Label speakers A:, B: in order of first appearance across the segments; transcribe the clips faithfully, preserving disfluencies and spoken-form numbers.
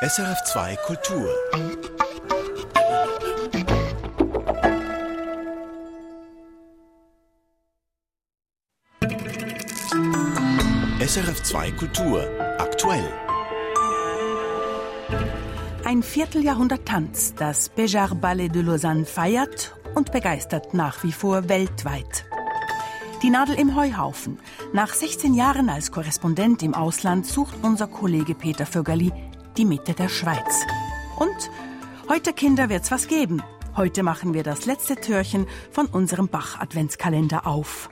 A: S R F zwei Kultur. S R F zwei Kultur. Aktuell.
B: Ein Vierteljahrhundert Tanz, das Béjart Ballet de Lausanne feiert und begeistert nach wie vor weltweit. Die Nadel im Heuhaufen. Nach sechzehn Jahren als Korrespondent im Ausland sucht unser Kollege Peter Vögerli die Mitte der Schweiz. Und heute, Kinder, wird's was geben. Heute machen wir das letzte Türchen von unserem Bach-Adventskalender auf.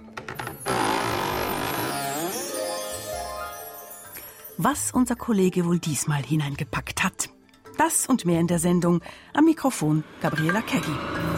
B: Was unser Kollege wohl diesmal hineingepackt hat. Das und mehr in der Sendung. Am Mikrofon Gabriela Keggi.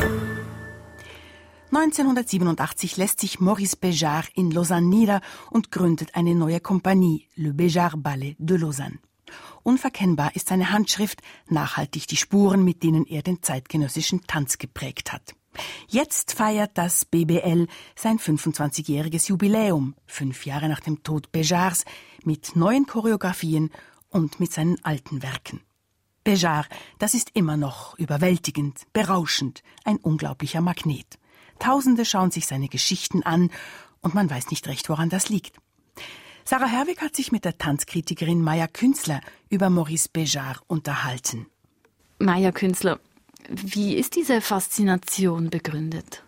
B: neunzehnhundertsiebenundachtzig lässt sich Maurice Béjart in Lausanne nieder und gründet eine neue Kompanie, Le Béjart Ballet de Lausanne. Unverkennbar ist seine Handschrift, nachhaltig die Spuren, mit denen er den zeitgenössischen Tanz geprägt hat. Jetzt feiert das B B L sein fünfundzwanzigjähriges Jubiläum, fünf Jahre nach dem Tod Béjarts, mit neuen Choreografien und mit seinen alten Werken. Béjart, das ist immer noch überwältigend, berauschend, ein unglaublicher Magnet. Tausende schauen sich seine Geschichten an und man weiß nicht recht, woran das liegt. Sarah Herwig hat sich mit der Tanzkritikerin Maja Künzler über Maurice Béjart unterhalten.
C: Maja Künzler, wie ist diese Faszination begründet?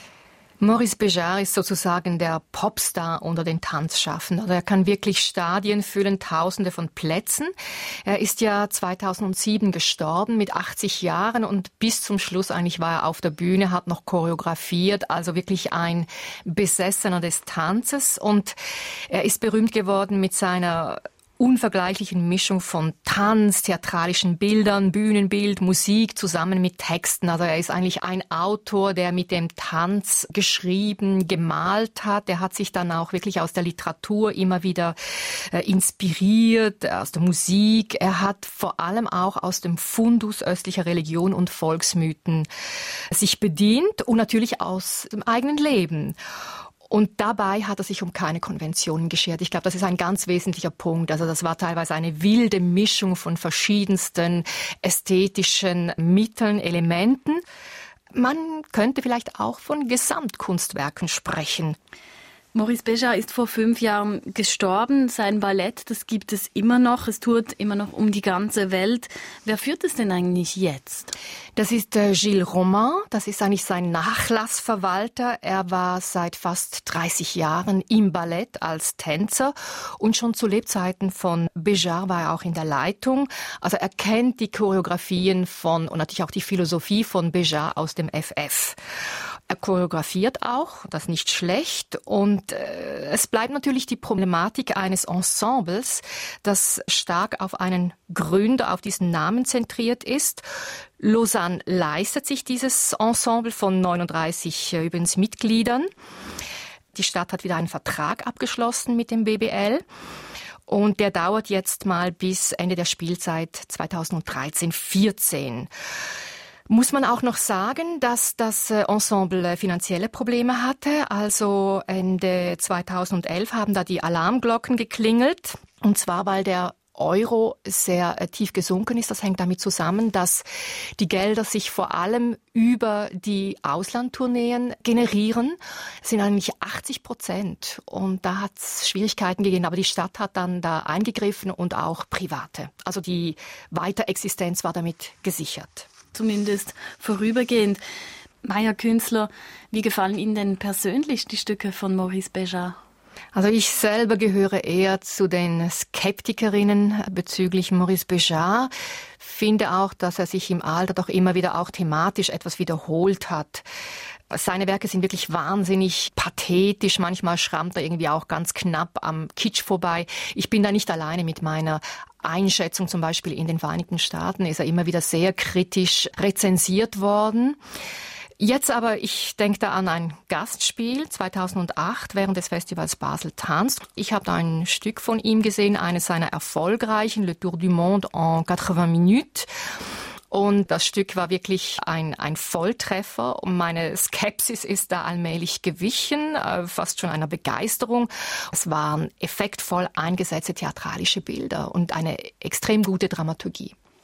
D: Maurice Béjart ist sozusagen der Popstar unter den Tanzschaffenden. Also er kann wirklich Stadien füllen, Tausende von Plätzen. Er ist ja zweitausendsieben gestorben mit achtzig Jahren und bis zum Schluss eigentlich war er auf der Bühne, hat noch choreografiert, also wirklich ein Besessener des Tanzes. Und er ist berühmt geworden mit seiner unvergleichlichen Mischung von Tanz, theatralischen Bildern, Bühnenbild, Musik zusammen mit Texten. Also er ist eigentlich ein Autor, der mit dem Tanz geschrieben, gemalt hat. Er hat sich dann auch wirklich aus der Literatur immer wieder äh, inspiriert, aus der Musik. Er hat vor allem auch aus dem Fundus östlicher Religion und Volksmythen sich bedient und natürlich aus dem eigenen Leben. Und dabei hat er sich um keine Konventionen geschert. Ich glaube, das ist ein ganz wesentlicher Punkt. Also das war teilweise eine wilde Mischung von verschiedensten ästhetischen Mitteln, Elementen. Man könnte vielleicht auch von Gesamtkunstwerken sprechen.
C: Maurice Béjart ist vor fünf Jahren gestorben. Sein Ballett, das gibt es immer noch. Es tourt immer noch um die ganze Welt. Wer führt es denn eigentlich jetzt?
D: Das ist äh, Gilles Romain. Das ist eigentlich sein Nachlassverwalter. Er war seit fast dreißig Jahren im Ballett als Tänzer. Und schon zu Lebzeiten von Béjart war er auch in der Leitung. Also er kennt die Choreografien von und natürlich auch die Philosophie von Béjart aus dem F F. Er choreografiert auch, das nicht schlecht. Und äh, es bleibt natürlich die Problematik eines Ensembles, das stark auf einen Gründer, auf diesen Namen zentriert ist. Lausanne leistet sich dieses Ensemble von neununddreißig äh, übrigens Mitgliedern. Die Stadt hat wieder einen Vertrag abgeschlossen mit dem B B L. Und der dauert jetzt mal bis Ende der Spielzeit zweitausenddreizehn vierzehn. Muss man auch noch sagen, dass das Ensemble finanzielle Probleme hatte. Also Ende zweitausendelf haben da die Alarmglocken geklingelt. Und zwar, weil der Euro sehr tief gesunken ist. Das hängt damit zusammen, dass die Gelder sich vor allem über die Auslandtourneen generieren. Das sind eigentlich achtzig Prozent. Und da hat es Schwierigkeiten gegeben. Aber die Stadt hat dann da eingegriffen und auch Private. Also die Weiterexistenz war damit gesichert.
C: Zumindest vorübergehend. Maja Künzler, wie gefallen Ihnen denn persönlich die Stücke von Maurice Béjart?
D: Also ich selber gehöre eher zu den Skeptikerinnen bezüglich Maurice Béjart. Finde auch, dass er sich im Alter doch immer wieder auch thematisch etwas wiederholt hat. Seine Werke sind wirklich wahnsinnig pathetisch. Manchmal schrammt er irgendwie auch ganz knapp am Kitsch vorbei. Ich bin da nicht alleine mit meiner Einschätzung. Zum Beispiel in den Vereinigten Staaten ist er immer wieder sehr kritisch rezensiert worden. Jetzt aber, ich denke da an ein Gastspiel zweitausendacht während des Festivals Basel Tanz. Ich habe da ein Stück von ihm gesehen, eines seiner erfolgreichen, Le Tour du Monde en quatre-vingts minutes. Und das Stück war wirklich ein, ein Volltreffer und meine Skepsis ist da allmählich gewichen, äh, fast schon einer Begeisterung. Es waren effektvoll eingesetzte theatralische Bilder und eine extrem gute Dramaturgie.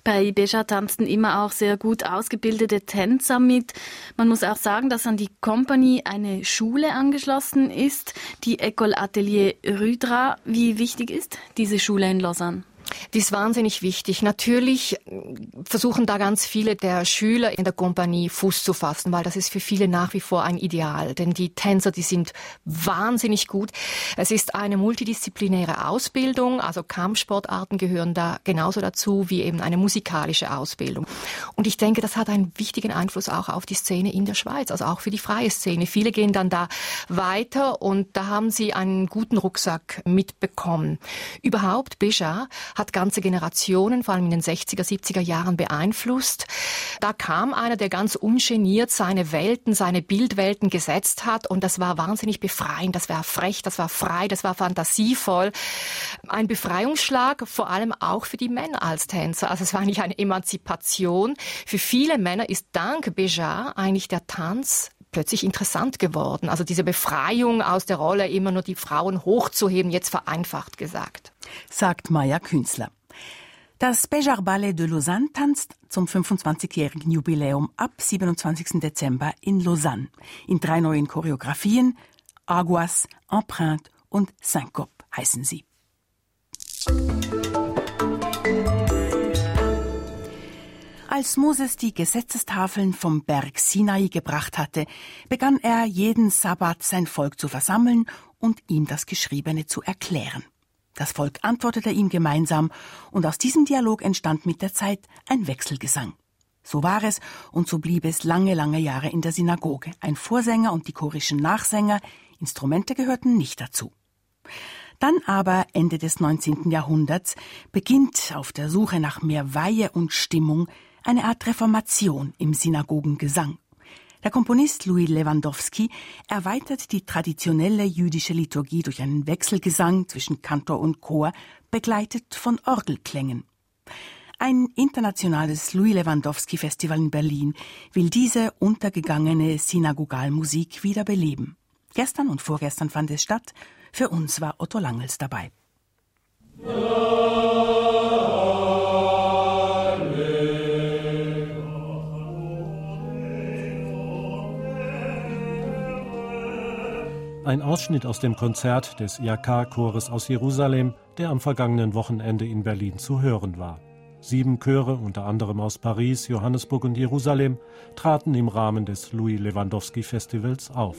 C: Bei Béjart tanzten immer auch sehr gut ausgebildete Tänzer mit. Man muss auch sagen, dass an die Kompanie eine Schule angeschlossen ist, die École Atelier Rudra. Wie wichtig ist diese Schule in Lausanne?
D: Die ist wahnsinnig wichtig. Natürlich versuchen da ganz viele der Schüler in der Kompanie Fuß zu fassen, weil das ist für viele nach wie vor ein Ideal. Denn die Tänzer, die sind wahnsinnig gut. Es ist eine multidisziplinäre Ausbildung, also Kampfsportarten gehören da genauso dazu wie eben eine musikalische Ausbildung. Und ich denke, das hat einen wichtigen Einfluss auch auf die Szene in der Schweiz, also auch für die freie Szene. Viele gehen dann da weiter und da haben sie einen guten Rucksack mitbekommen. Überhaupt, Béjart hat ganze Generationen, vor allem in den sechziger, siebziger Jahren beeinflusst. Da kam einer, der ganz ungeniert seine Welten, seine Bildwelten gesetzt hat und das war wahnsinnig befreiend, das war frech, das war frei, das war fantasievoll. Ein Befreiungsschlag, vor allem auch für die Männer als Tänzer. Also es war eigentlich eine Emanzipation. Für viele Männer ist dank Béjart eigentlich der Tanz plötzlich interessant geworden. Also diese Befreiung aus der Rolle, immer nur die Frauen hochzuheben, jetzt vereinfacht gesagt.
B: Sagt Maja Künzler. Das Béjart Ballet de Lausanne tanzt zum fünfundzwanzigjährigen Jubiläum ab siebenundzwanzigsten Dezember in Lausanne. In drei neuen Choreografien, Aguas, Empreinte und Syncope heißen sie. Als Moses die Gesetzestafeln vom Berg Sinai gebracht hatte, begann er jeden Sabbat sein Volk zu versammeln und ihm das Geschriebene zu erklären. Das Volk antwortete ihm gemeinsam und aus diesem Dialog entstand mit der Zeit ein Wechselgesang. So war es und so blieb es lange, lange Jahre in der Synagoge. Ein Vorsänger und die chorischen Nachsänger, Instrumente gehörten nicht dazu. Dann aber, Ende des neunzehnten Jahrhunderts, beginnt auf der Suche nach mehr Weihe und Stimmung eine Art Reformation im Synagogengesang. Der Komponist Louis Lewandowski erweitert die traditionelle jüdische Liturgie durch einen Wechselgesang zwischen Kantor und Chor, begleitet von Orgelklängen. Ein internationales Louis Lewandowski Festival in Berlin will diese untergegangene Synagogalmusik wiederbeleben. Gestern und vorgestern fand es statt. Für uns war Otto Langels dabei.
E: Ein Ausschnitt aus dem Konzert des I A K-Chores aus Jerusalem, der am vergangenen Wochenende in Berlin zu hören war. Sieben Chöre, unter anderem aus Paris, Johannesburg und Jerusalem, traten im Rahmen des Louis Lewandowski Festivals auf.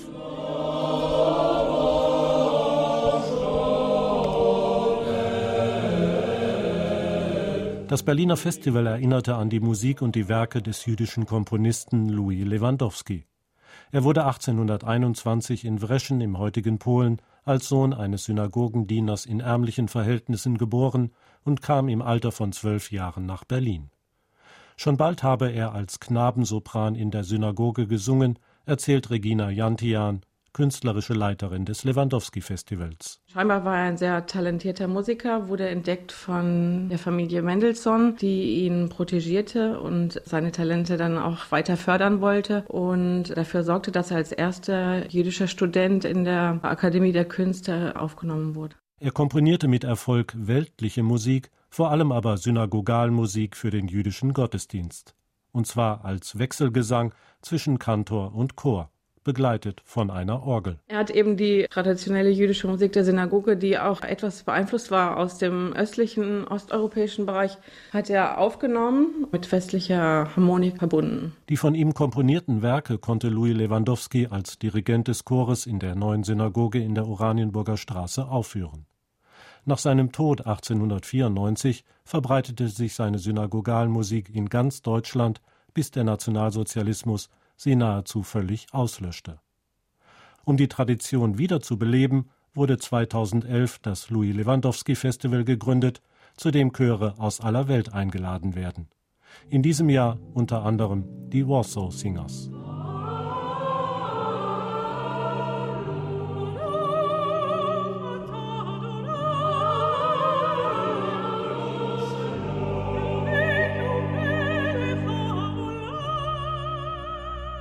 E: Das Berliner Festival erinnerte an die Musik und die Werke des jüdischen Komponisten Louis Lewandowski. Er wurde achtzehnhunderteinundzwanzig in Wreschen im heutigen Polen als Sohn eines Synagogendieners in ärmlichen Verhältnissen geboren und kam im Alter von zwölf Jahren nach Berlin. Schon bald habe er als Knabensopran in der Synagoge gesungen, erzählt Regina Jantian, künstlerische Leiterin des Lewandowski-Festivals.
F: Scheinbar war er ein sehr talentierter Musiker, wurde entdeckt von der Familie Mendelssohn, die ihn protegierte und seine Talente dann auch weiter fördern wollte und dafür sorgte, dass er als erster jüdischer Student in der Akademie der Künste aufgenommen wurde.
E: Er komponierte mit Erfolg weltliche Musik, vor allem aber Synagogalmusik für den jüdischen Gottesdienst. Und zwar als Wechselgesang zwischen Kantor und Chor, begleitet von einer Orgel.
F: Er hat eben die traditionelle jüdische Musik der Synagoge, die auch etwas beeinflusst war aus dem östlichen, osteuropäischen Bereich, hat er aufgenommen, mit westlicher Harmonik verbunden.
E: Die von ihm komponierten Werke konnte Louis Lewandowski als Dirigent des Chores in der neuen Synagoge in der Oranienburger Straße aufführen. Nach seinem Tod achtzehnhundertvierundneunzig verbreitete sich seine Synagogalmusik in ganz Deutschland, bis der Nationalsozialismus sie nahezu völlig auslöschte. Um die Tradition wiederzubeleben, wurde zweitausendelf das Louis Lewandowski Festival gegründet, zu dem Chöre aus aller Welt eingeladen werden. In diesem Jahr unter anderem die Warsaw Singers.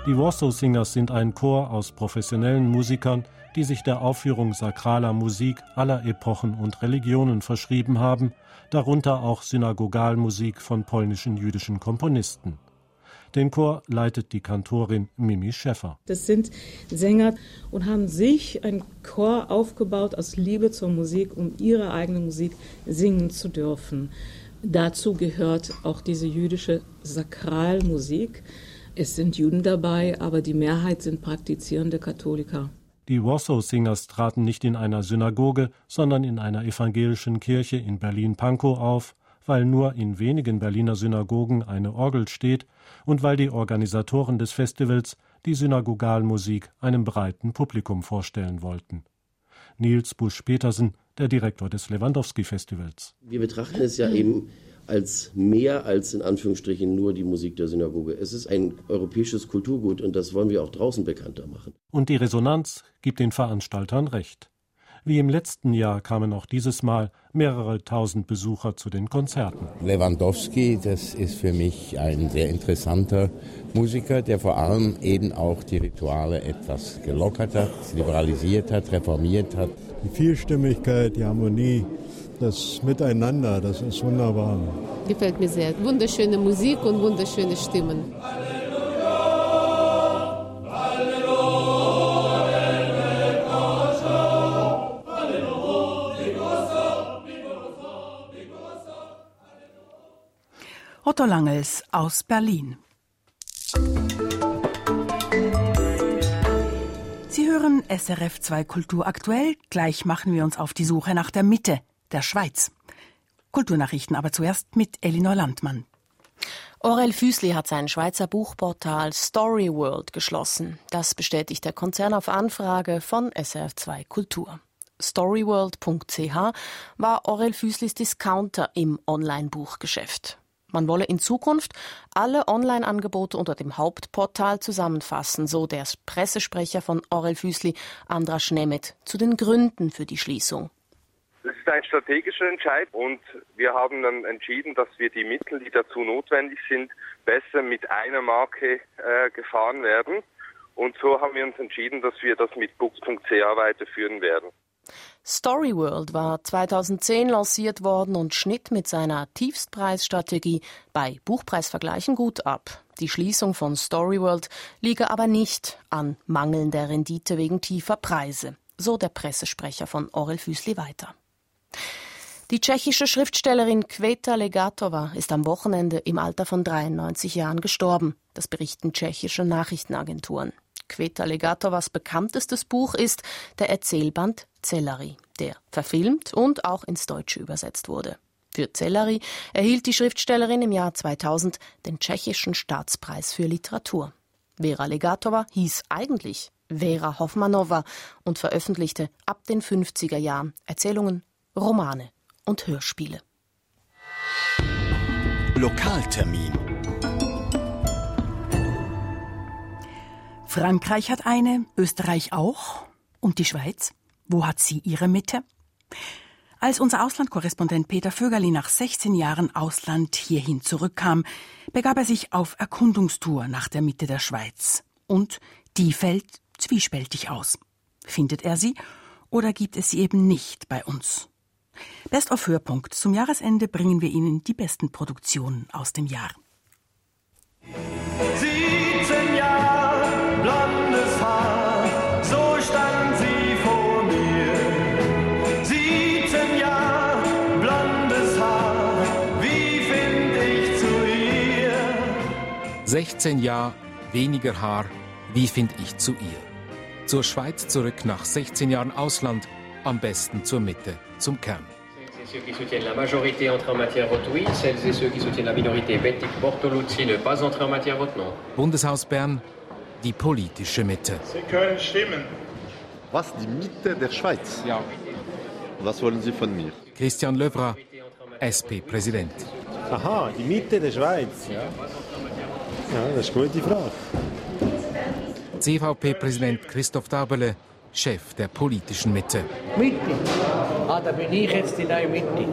E: Die Warsaw Singers sind ein Chor aus professionellen Musikern, die sich der Aufführung sakraler Musik aller Epochen und Religionen verschrieben haben, darunter auch Synagogalmusik von polnischen jüdischen Komponisten. Den Chor leitet die Kantorin Mimi Schäffer.
G: Das sind Sänger und haben sich einen Chor aufgebaut aus Liebe zur Musik, um ihre eigene Musik singen zu dürfen. Dazu gehört auch diese jüdische Sakralmusik. Es sind Juden dabei, aber die Mehrheit sind praktizierende Katholiker.
E: Die Warsaw Singers traten nicht in einer Synagoge, sondern in einer evangelischen Kirche in Berlin-Pankow auf, weil nur in wenigen Berliner Synagogen eine Orgel steht und weil die Organisatoren des Festivals die Synagogalmusik einem breiten Publikum vorstellen wollten. Nils Busch-Petersen, der Direktor des Lewandowski-Festivals.
H: Wir betrachten es ja eben als mehr als in Anführungsstrichen nur die Musik der Synagoge. Es ist ein europäisches Kulturgut und das wollen wir auch draußen bekannter machen.
E: Und die Resonanz gibt den Veranstaltern recht. Wie im letzten Jahr kamen auch dieses Mal mehrere tausend Besucher zu den Konzerten.
I: Lewandowski, das ist für mich ein sehr interessanter Musiker, der vor allem eben auch die Rituale etwas gelockert hat, liberalisiert hat, reformiert hat.
J: Die Vielstimmigkeit, die Harmonie, das Miteinander, das ist wunderbar.
K: Gefällt mir sehr. Wunderschöne Musik und wunderschöne Stimmen.
B: Otto Langels aus Berlin. Sie hören S R F zwei Kultur aktuell. Gleich machen wir uns auf die Suche nach der Mitte, der Schweiz. Kulturnachrichten aber zuerst mit Elinor Landmann.
L: Aurel Füssli hat sein Schweizer Buchportal Storyworld geschlossen. Das bestätigt der Konzern auf Anfrage von S R F zwei Kultur. Storyworld punkt c h war Aurel Füsslis Discounter im Online-Buchgeschäft. Man wolle in Zukunft alle Online-Angebote unter dem Hauptportal zusammenfassen, so der Pressesprecher von Aurel Füssli, Andras Schnemet, zu den Gründen für die Schließung.
M: Es ist ein strategischer Entscheid und wir haben dann entschieden, dass wir die Mittel, die dazu notwendig sind, besser mit einer Marke äh, gefahren werden. Und so haben wir uns entschieden, dass wir das mit books punkt c h weiterführen werden.
L: Storyworld war zweitausendzehn lanciert worden und schnitt mit seiner Tiefstpreisstrategie bei Buchpreisvergleichen gut ab. Die Schließung von Storyworld liege aber nicht an mangelnder Rendite wegen tiefer Preise, so der Pressesprecher von Aurel Füssli weiter. Die tschechische Schriftstellerin Květa Legatova ist am Wochenende im Alter von dreiundneunzig Jahren gestorben. Das berichten tschechische Nachrichtenagenturen. Květa Legatovas bekanntestes Buch ist der Erzählband Cellary, der verfilmt und auch ins Deutsche übersetzt wurde. Für Cellary erhielt die Schriftstellerin im Jahr zweitausend den tschechischen Staatspreis für Literatur. Vera Legatova hieß eigentlich Vera Hofmanova und veröffentlichte ab den fünfziger Jahren Erzählungen, Romane und Hörspiele.
A: Lokaltermin.
B: Frankreich hat eine, Österreich auch. Und die Schweiz? Wo hat sie ihre Mitte? Als unser Auslandkorrespondent Peter Vögerli nach sechzehn Jahren Ausland hierhin zurückkam, begab er sich auf Erkundungstour nach der Mitte der Schweiz. Und die fällt zwiespältig aus. Findet er sie oder gibt es sie eben nicht bei uns? Best of Hörpunkt. Zum Jahresende bringen wir Ihnen die besten Produktionen aus dem Jahr.
N: siebzehn Jahre, blondes Haar, so stand sie vor mir. siebzehn Jahre, blondes Haar, wie find ich zu ihr?
O: sechzehn Jahre, weniger Haar, wie find ich zu ihr? Zur Schweiz zurück nach sechzehn Jahren Ausland, am besten zur Mitte, zum Kern.
P: Ceux qui soutiennent la majorité entrent en matière vote oui, celles et ceux qui soutiennent la minorité Bettig Bortoluzzi ne pas entrer en matière vote non.
O: Bundeshaus Bern, die politische Mitte.
Q: Sie können stimmen.
R: Was, die Mitte der Schweiz?
O: Ja.
R: Was wollen Sie von mir?
O: Christian Löwra, S P-Präsident.
S: Aha, die Mitte der Schweiz. Ja, ja, das ist eine gute Frage.
O: C V P-Präsident Christoph Daberle, Chef der politischen Mitte.
T: Mitte? Ah, da bin ich jetzt in der Mitte.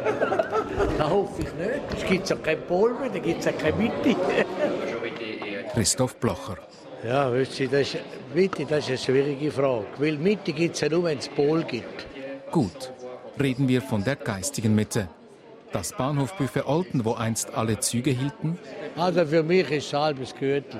T: Da hoffe ich nicht. Es gibt ja kein Pol mehr, da gibt es ja keine Mitte.
O: Christoph Blocher.
T: Ja, wisst ihr, das ist, Mitte, das ist eine schwierige Frage. Weil Mitte gibt es ja nur, wenn es Pol gibt.
O: Gut, reden wir von der geistigen Mitte. Das Bahnhofbuffet Olten, wo einst alle Züge hielten?
T: Also für mich ist es ein halbes Gürtel.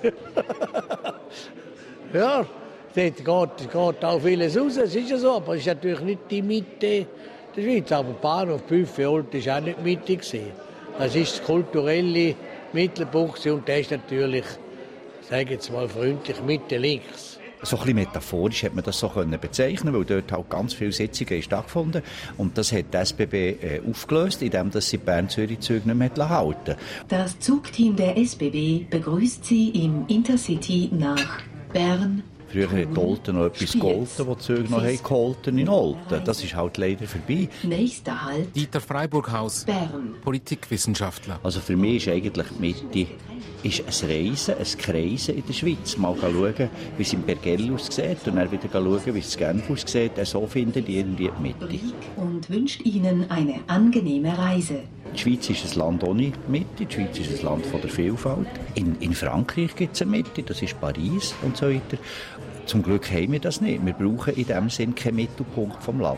T: Ja, dort geht, geht auch vieles raus, es ist ja so, aber es ist natürlich nicht die Mitte der Schweiz. Aber Bahnhofbuffet Olten war auch nicht Mitte gewesen. Das ist das kulturelle Mittelpunkt und der ist natürlich, sage jetzt mal freundlich, Mitte links.
Q: So ein bisschen metaphorisch hat man das so können bezeichnen, weil dort halt ganz viele Sitzungen stattgefunden und das hat die S B B äh, aufgelöst, indem dass sie Bern-Zürich-Züge nicht mehr halten.
U: Das Zugteam der S B B begrüßt Sie im Intercity nach Bern.
Q: Früher hat Olten noch etwas geholfen, wo die Züge noch geholfen in Olten. Das ist halt leider vorbei.
U: Nächster Halt.
O: Dieter Freiburghaus,
U: Bern.
O: Politikwissenschaftler.
Q: Also für mich ist eigentlich die Mitte ist ein Reisen, ein Kreisen in der Schweiz. Mal schauen, wie es in Bergell aussieht und dann wieder schauen, wie es in Genf aussieht. So findet ihr irgendwie die Mitte.
U: Und wünscht Ihnen eine angenehme Reise.
Q: Die Schweiz ist ein Land ohne Mitte, die Schweiz ist ein Land von der Vielfalt. In, in Frankreich gibt es eine Mitte, das ist Paris und so weiter. Zum Glück haben wir das nicht. Wir brauchen in diesem Sinn keinen Mittelpunkt vom Land.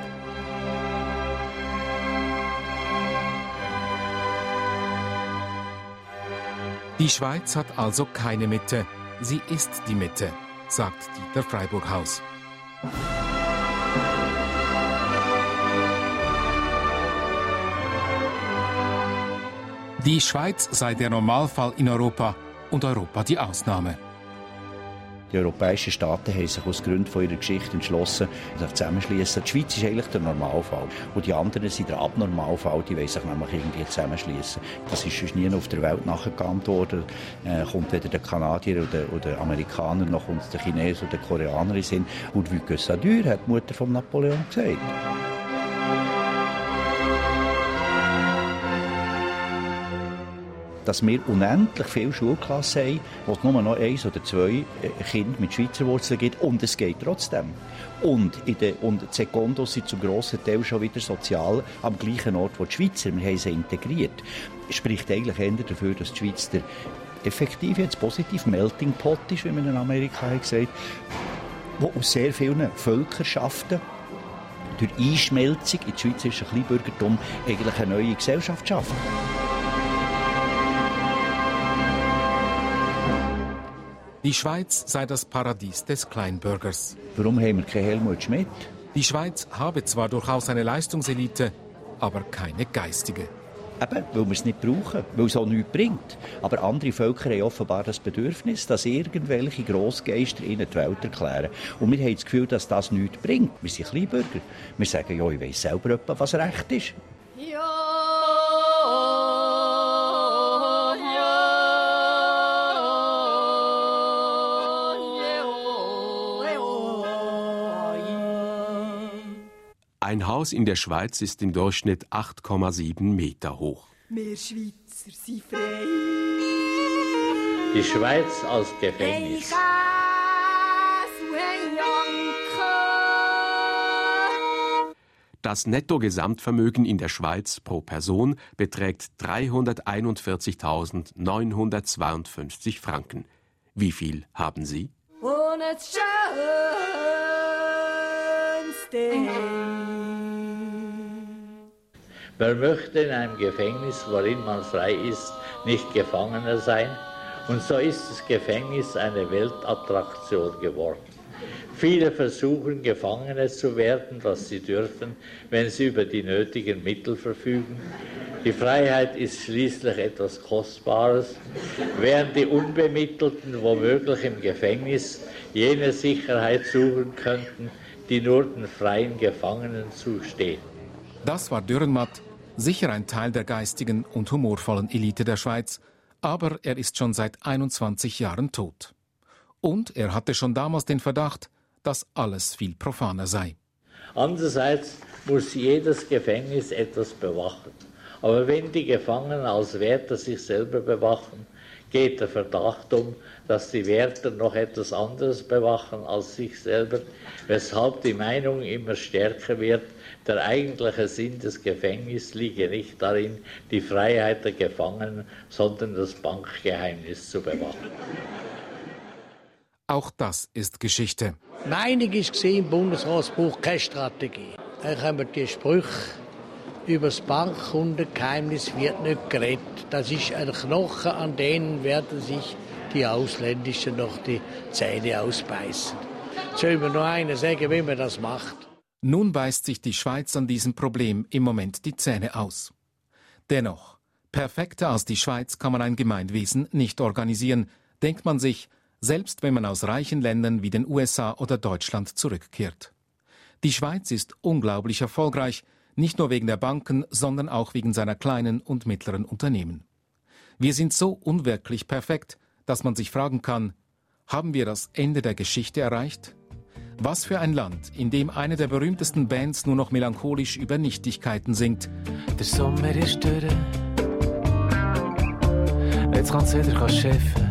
O: Die Schweiz hat also keine Mitte. Sie ist die Mitte, sagt Dieter Freiburghaus. Die Schweiz sei der Normalfall in Europa und Europa die Ausnahme.
Q: Die europäischen Staaten haben sich aus Gründen von ihrer Geschichte entschlossen, sich zusammenschließen. Die Schweiz ist eigentlich der Normalfall. Und die anderen sind der Abnormalfall, die wollen sich nämlich irgendwie zusammenschließen. Das ist sonst nie auf der Welt nachgeahmt worden. Äh, kommt weder der Kanadier oder, oder Amerikaner, noch uns der Chines oder der Koreaner in Sinn. Und wie que ça dure, hat die Mutter von Napoleon gesagt. Dass wir unendlich viele Schulklassen haben, wo es nur noch eins oder zwei Kinder mit Schweizer Wurzeln gibt. Und es geht trotzdem. Und, in de, und die Sekundos sind zum grossen Teil schon wieder sozial am gleichen Ort, wo die Schweizer. Wir haben sie integriert. Es spricht eigentlich eher dafür, dass die Schweiz der effektiv jetzt positiv Melting Pot ist, wie man in Amerika hat gesagt, wo aus sehr vielen Völkerschaften durch Einschmelzung in das schweizerische Kleinbürgertum eigentlich eine neue Gesellschaft schafft.
O: Die Schweiz sei das Paradies des Kleinbürgers.
Q: Warum haben wir keinen Helmut Schmidt?
O: Die Schweiz habe zwar durchaus eine Leistungselite, aber keine geistige.
Q: Eben, weil wir es nicht brauchen, weil es auch nichts bringt. Aber andere Völker haben offenbar das Bedürfnis, dass irgendwelche Grossgeister ihnen die Welt erklären. Und wir haben das Gefühl, dass das nichts bringt. Wir sind Kleinbürger. Wir sagen, ja, ich weiss selber, was recht ist.
N: Ja.
V: Ein Haus in der Schweiz ist im Durchschnitt acht Komma sieben Meter hoch.
N: Wir Schweizer sind frei.
W: Die Schweiz als Gefängnis.
V: Das Nettogesamtvermögen in der Schweiz pro Person beträgt dreihunderteinundvierzigtausendneunhundertzweiundfünfzig Franken. Wie viel haben Sie?
N: Und es schönste.
W: Man möchte in einem Gefängnis, worin man frei ist, nicht Gefangener sein. Und so ist das Gefängnis eine Weltattraktion geworden. Viele versuchen, Gefangene zu werden, was sie dürfen, wenn sie über die nötigen Mittel verfügen. Die Freiheit ist schließlich etwas Kostbares, während die Unbemittelten womöglich im Gefängnis jene Sicherheit suchen könnten, die nur den freien Gefangenen zusteht.
O: Das war Dürrenmatt, sicher ein Teil der geistigen und humorvollen Elite der Schweiz, aber er ist schon seit einundzwanzig Jahren tot. Und er hatte schon damals den Verdacht, dass alles viel profaner sei.
W: Andererseits muss jedes Gefängnis etwas bewachen. Aber wenn die Gefangenen als Wärter sich selber bewachen, geht der Verdacht um, dass die Wärter noch etwas anderes bewachen als sich selber, weshalb die Meinung immer stärker wird, der eigentliche Sinn des Gefängnisses liege nicht darin, die Freiheit der Gefangenen, sondern das Bankgeheimnis zu bewachen.
O: Auch das ist Geschichte.
T: Meinung war, im Bundesrat braucht keine Strategie. Dann kommen die Sprüche, über das Bankkundengeheimnis wird nicht geredet. Das ist ein Knochen, an denen werden sich die Ausländischen noch die Zähne ausbeißen. Soll mir nur einer sagen, wie man das macht?
O: Nun beißt sich die Schweiz an diesem Problem im Moment die Zähne aus. Dennoch, perfekter als die Schweiz kann man ein Gemeinwesen nicht organisieren, denkt man sich, selbst wenn man aus reichen Ländern wie den U S A oder Deutschland zurückkehrt. Die Schweiz ist unglaublich erfolgreich, nicht nur wegen der Banken, sondern auch wegen seiner kleinen und mittleren Unternehmen. Wir sind so unwirklich perfekt, dass man sich fragen kann, haben wir das Ende der Geschichte erreicht? Was für ein Land, in dem eine der berühmtesten Bands nur noch melancholisch über Nichtigkeiten singt.
C: Der Sommer ist durch, jetzt kann's wieder schiffen.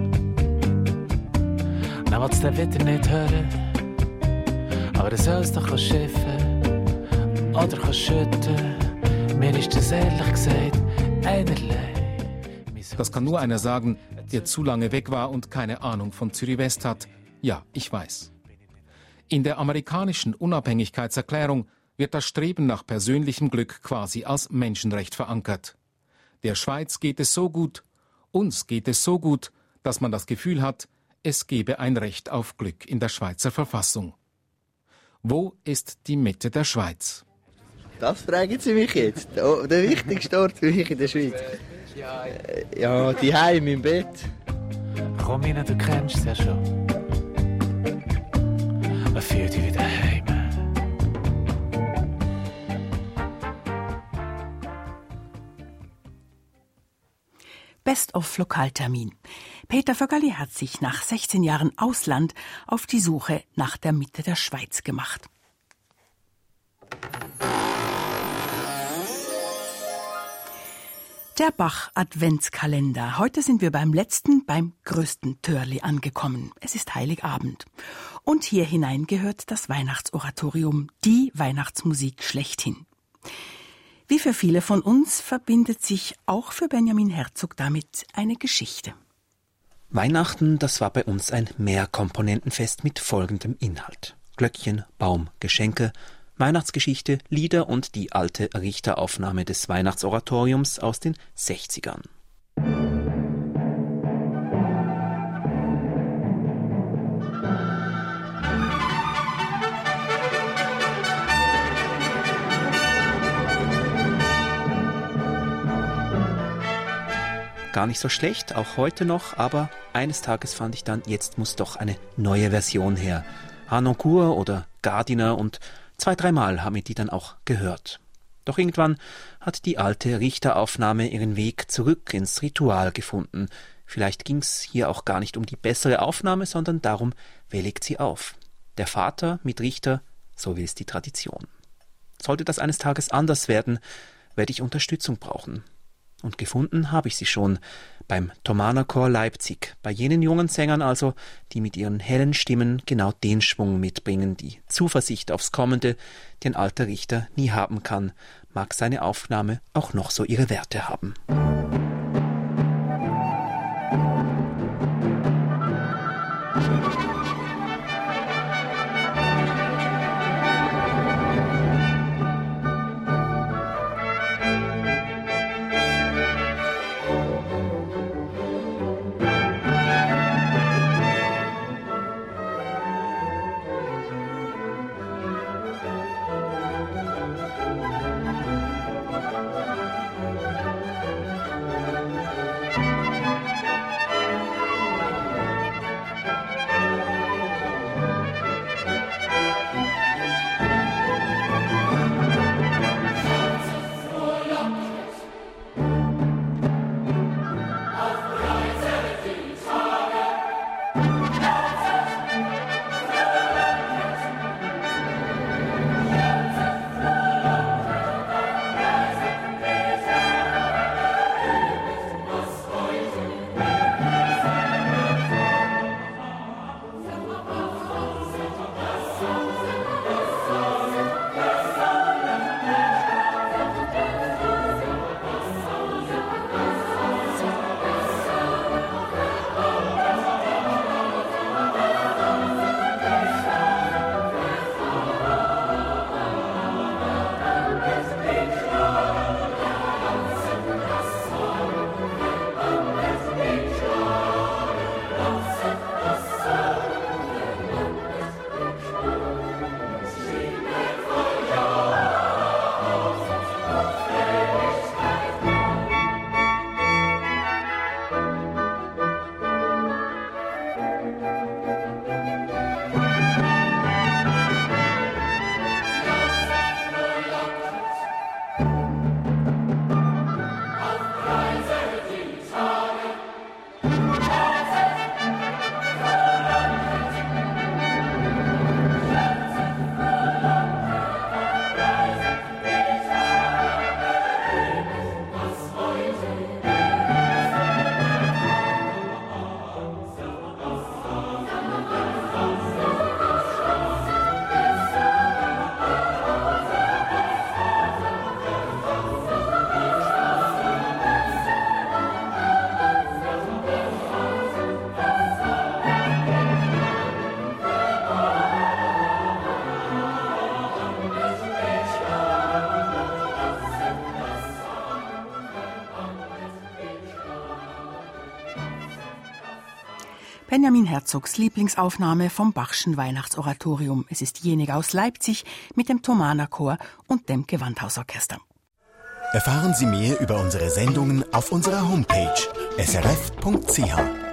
C: Dann will's den wieder nicht hören, aber er soll's doch schiffen oder schütten. Mir ist das ehrlich gesagt einerlei.
O: Das kann nur einer sagen, der zu lange weg war und keine Ahnung von Zürich West hat. Ja, ich weiß. In der amerikanischen Unabhängigkeitserklärung wird das Streben nach persönlichem Glück quasi als Menschenrecht verankert. Der Schweiz geht es so gut, uns geht es so gut, dass man das Gefühl hat, es gebe ein Recht auf Glück in der Schweizer Verfassung. Wo ist die Mitte der Schweiz?
D: Das fragen Sie mich jetzt. Der, der wichtigste Ort für mich in der Schweiz. Ja, die Heim im Bett.
C: Komm rein, du kennst es ja schon. Man fühlt dich wieder heim.
B: Best of Lokaltermin. Peter Vöggerli hat sich nach sechzehn Jahren Ausland auf die Suche nach der Mitte der Schweiz gemacht. Der Bach-Adventskalender. Heute sind wir beim letzten, beim größten Törli angekommen. Es ist Heiligabend. Und hier hinein gehört das Weihnachtsoratorium, die Weihnachtsmusik schlechthin. Wie für viele von uns verbindet sich auch für Benjamin Herzog damit eine Geschichte.
F: Weihnachten, das war bei uns ein Mehrkomponentenfest mit folgendem Inhalt. Glöckchen, Baum, Geschenke, Weihnachtsgeschichte, Lieder und die alte Richteraufnahme des Weihnachtsoratoriums aus den sechzigern. Gar nicht so schlecht, auch heute noch, aber eines Tages fand ich dann, jetzt muss doch eine neue Version her. Harnoncourt oder Gardiner und zwei, dreimal haben wir die dann auch gehört. Doch irgendwann hat die alte Richteraufnahme ihren Weg zurück ins Ritual gefunden. Vielleicht ging's hier auch gar nicht um die bessere Aufnahme, sondern darum, wer legt sie auf. Der Vater mit Richter, so will es die Tradition. Sollte das eines Tages anders werden, werde ich Unterstützung brauchen. Und gefunden habe ich sie schon beim Thomaner Chor Leipzig, bei jenen jungen Sängern also, die mit ihren hellen Stimmen genau den Schwung mitbringen, die Zuversicht aufs Kommende, die ein alter Richter nie haben kann, mag seine Aufnahme auch noch so ihre Werte haben.
B: Benjamin Herzogs Lieblingsaufnahme vom Bachschen Weihnachtsoratorium. Es ist diejenige aus Leipzig mit dem Thomaner Chor und dem Gewandhausorchester.
A: Erfahren Sie mehr über unsere Sendungen auf unserer Homepage s r f punkt c h.